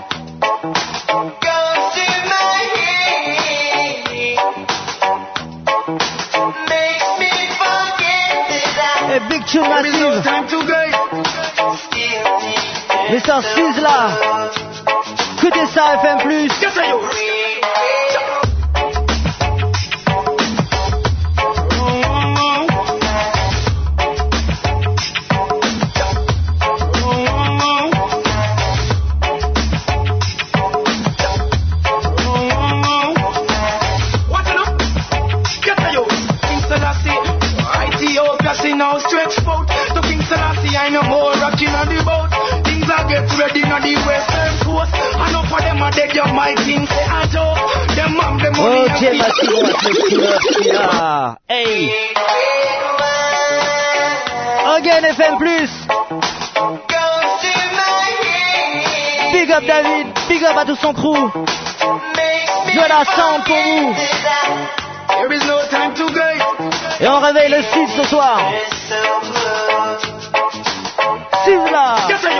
Et Big Tune Massive. Mr. Sizzla. Écoutez ça, FM+. What you know? Get to you. King Selassie. Ethiopia. I no more rocking on the boat. Things are get ready on the western coast. Enough of them are dead, your my king say I joke. Them have the money Ok, Massive, on va te le killer qui est là. Hey. Again FM+. Big up David, big up à tout son crew. Dieu la sound pour vous. There is no time to go. Et on réveille le sud ce soir. Sizzla.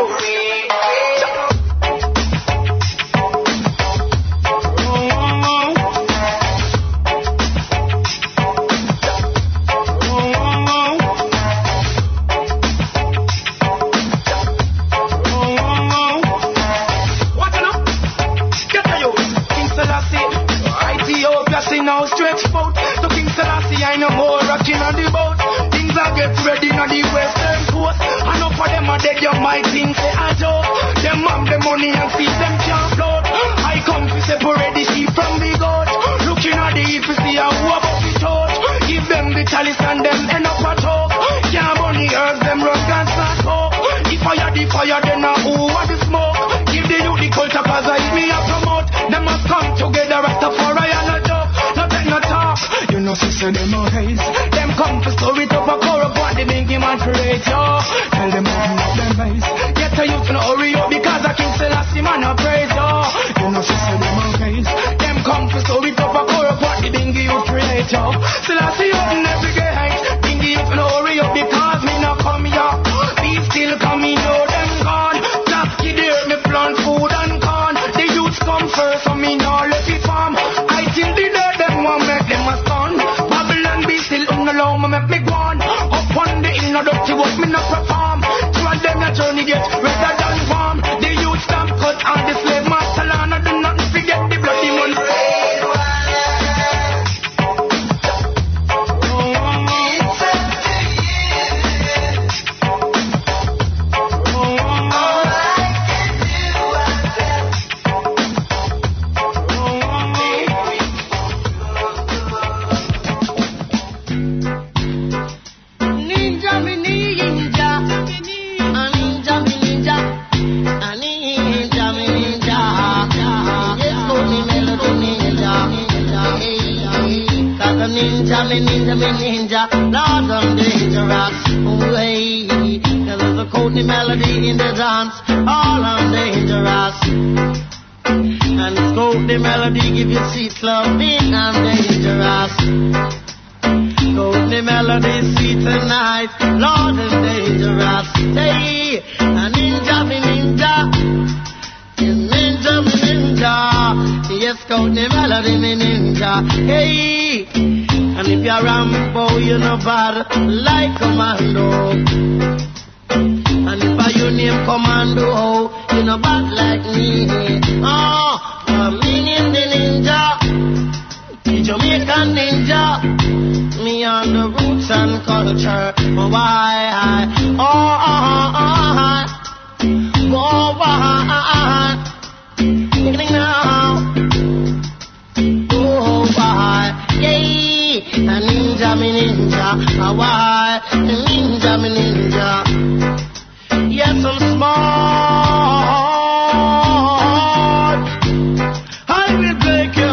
Now stretch out to King Selassie, I no more rocking on the boat. Things are get ready on the western coast. Enough of them are dead, your my king say I joke. Them have the money and see them can't float. I come to separate the sheep from the goat. Looking at the if you see a who about the torch. Give them the chalice and them end up a talk. Can't bunny herbs, them run and start talk. If I had the fire, then I who want the smoke. Give the youth the culture cause I me a promote. Them must come together at the Rastafari and a joke. No talk, you know sister them no haze. Them come to story it up a corrupt what they make him and create yo. Tell them open up them face. Get a youth no hurry up because I King Selassie man a praise yo. You know sister them no haze. Them come to story it up a corrupt what the bingy youth create yo. Selassie open every gate. Bingy youth no hurry up because me no come here. Be still coming know them gone. Black kid here me plant food and corn. The youths come first so me no let it farm. I till the day them want make them a stun. Babylon be still allow me make me go on. Up on the inner dirty work me no perform. Through them a journey get redder than warm. The youth stamp cut on the slave master land. I do not forget the bloody money. Ninja, Lord, I'm dangerous. Way, there's a Courtney melody in the dance. All I'm dangerous. And it's Courtney melody, give you sweet loving. I'm dangerous. Courtney melody, sweet tonight. Lord, I'm dangerous. Hey, a ninja, me ninja. Ninja, me ninja. Yes, Courtney melody, me ninja. Hey. And if you're Rambo, you're no bad like Commando. And if I your name Commando, you're no bad like me. Oh, me name the ninja, the Jamaican ninja. Me on the roots and culture. Why? Oh, why? Beginning now. Oh, why? Yeah. A ninja, me ninja, a why? A ninja, me ninja. Yes, I'm smart. I will break your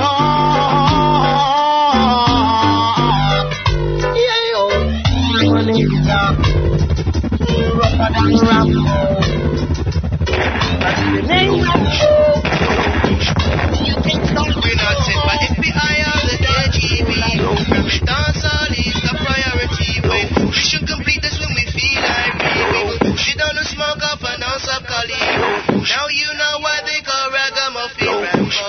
heart. Yeah, yo, I'm a ninja. Rougher than Rambo. But the ninja. You think we're not set by FBI or the KGB? Dancehall is the priority. We should complete this when we feel like we shit on the smoke up and don't stop calling. Now you know why they call ragamuffin Rambo.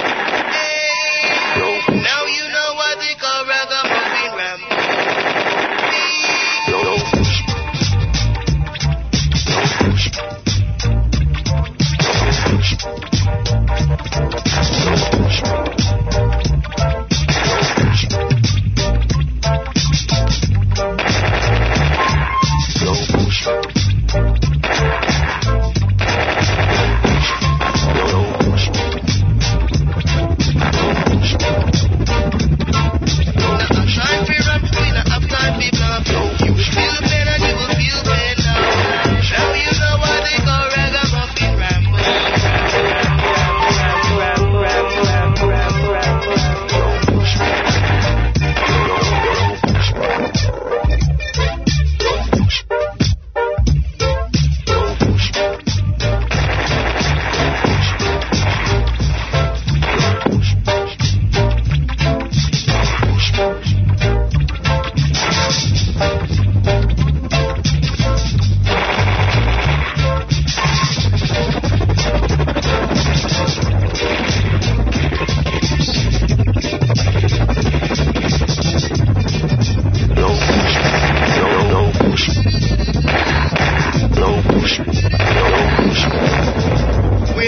Hey, now you know why they call ragamuffin Rambo.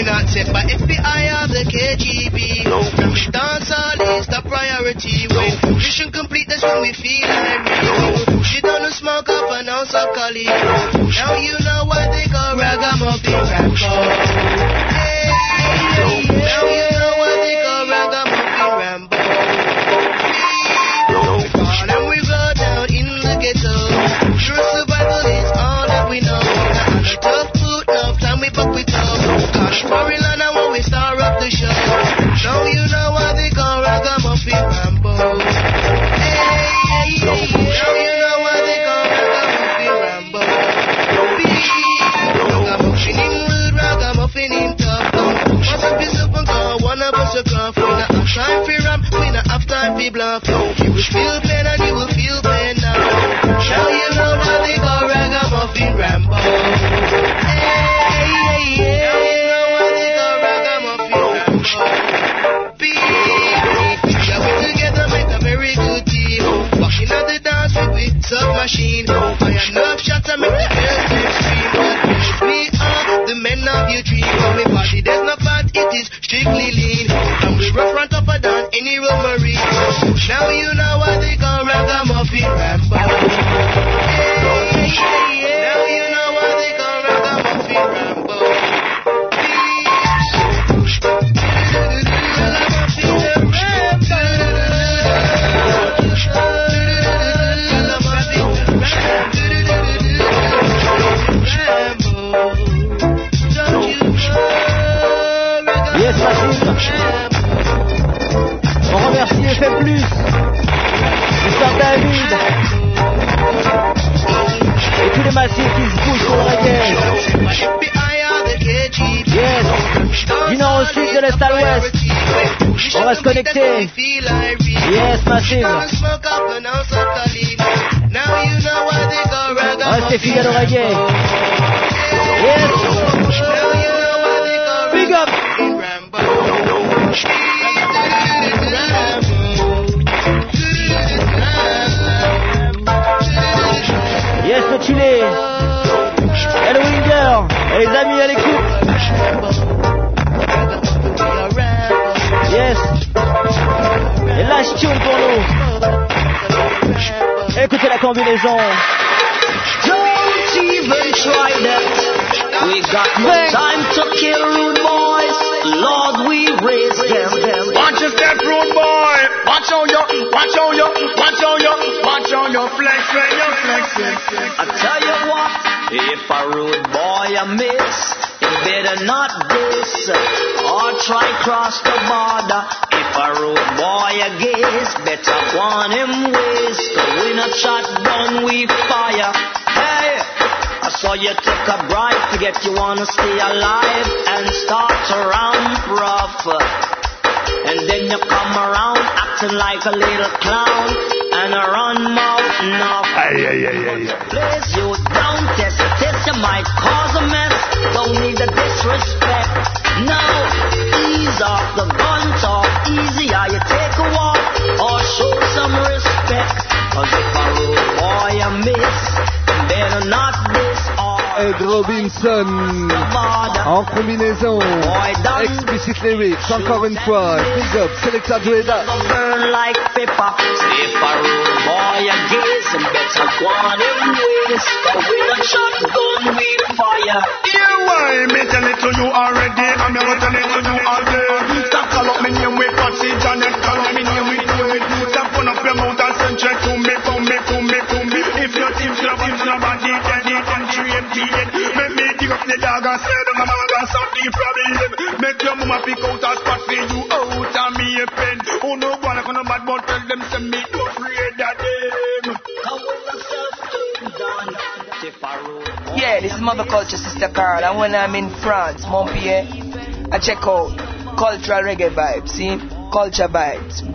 we not set by FBI or the KGB. Dancehall is the priority. When mission complete, that's when we feel like we she don't smoke up an ounce of Cali. Now you know what they call ragamuffin Rambo. Hey, now you know what they call ragamuffin Rambo. We fall and we roll down in the ghetto. True survival is all that we know. Now on the tough food, no time we buck with tough. Gosh, foreign land and when we start up the show. Now you know what they call ragamuffin Rambo. Hey, now you know what they call ragamuffin Rambo. Ragamuffin in rude, ragamuffin in tough. What's up is up and call, one of us a clown. We not have time for ram, we not have time for bluff. You will feel pain and you will feel pain now. Now you know what they call ragamuffin Rambo. Hey, now you know what they call ragamuffin Rambo. Yeah, we together make a very good team. Walking at the dance with submachine. I enough shots to make the girls scream. But we are the men of your dream. When we party, there's no fat, it is strictly lean. And we rough front up and down any romery. Now you know what they call ragamuffin Rambo. Hey, now you know what they call ragamuffin Rambo. Yes, Massive. On remercie FM+, Mr David et tous les massifs qui se bougent sur le reggae. Yes, du nord au sud, de l'est à l'ouest. On va se connecter. Yes, Massive. Restez fidèles au reggae. Yes. Big up. Yes, le Chili. Et le Winger. Et les amis à l'écoute. Yes. Et lâche tune pour nous. Écoutez la combinaison. Don't even try that. We got no time to kill rude boys. Lord, we raise them. Watch your step, rude boy. Watch on your flex when you're flexing. I tell you what, if a rude boy a miss, you better not diss or try cross the border. If a rude boy a gaze, better warn him waste. We not shot down, we fire. Hey, I saw you took a bribe to get you wanna stay alive and start to ramp rough. And then you come around acting like a little clown and run mouth enough. Place you down, test, you might cause a mess. Don't need the disrespect. Now, ease off the gun talk. Easy, how you take a walk or show some respect. Cause if a rude boy a miss, better not miss or Ed Robinson en combinaison Explicit Lyrics, encore une fois. Big up, Selecta Dueda. Burn like pepper. If a rude boy a gaze, better go on him ways. We not shotgun, we fire. Yeah, why? Me tell it to you already. I'm gonna tell it to you all day. Stop call up me name with Patsy Janet. Call up me name with Wade. Stop put up your mouth and send check to me. If your team's nobody, then it can dream. Make me dig up the dog and say the mama got some deep problem. Make your mama pick out a spot for you out and me a pen. Oh no, one of the bad but tell them send me to afraid of them. Yeah, this is Mother Culture, Sister Carl. And when I'm in France, Montpellier, I check out Cultural Reggae Vibes, see? Culture Vibes.